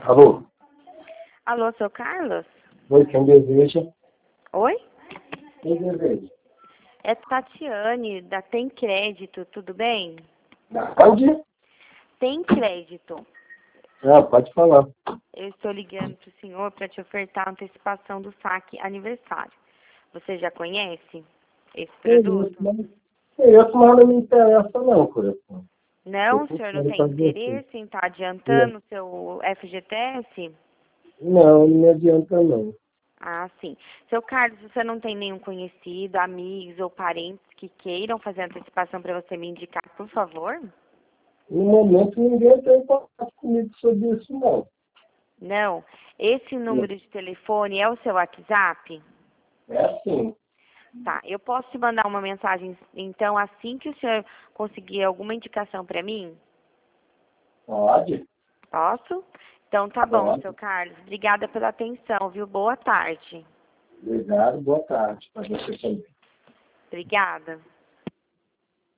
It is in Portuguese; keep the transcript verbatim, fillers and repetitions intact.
Alô? Alô, seu Carlos? Oi, quem deseja? Oi? Quem deseja? É Tatiane, da Tem Crédito, tudo bem? Da onde? Tem Crédito. Ah, pode falar. Eu estou ligando para o senhor para te ofertar a antecipação do saque aniversário. Você já conhece esse produto? Conheço, mas não me interessa não, coração. Não, Eu o senhor tô não querendo tem fazer assim. interesse em estar adiantando o seu F G T S? Não, não me adianta não. Ah, sim. Seu Carlos, você não tem nenhum conhecido, amigos ou parentes que queiram fazer antecipação para você me indicar, por favor? No momento ninguém tem contato comigo sobre isso não. Não. Esse número de telefone é o seu WhatsApp? É assim. Tá. Eu posso te mandar uma mensagem, então, assim que o senhor conseguir alguma indicação para mim? Pode? Posso? Então, tá bom, Pode. seu Carlos. Obrigada pela atenção, viu? Boa tarde. Obrigado, boa tarde para você também. Obrigada.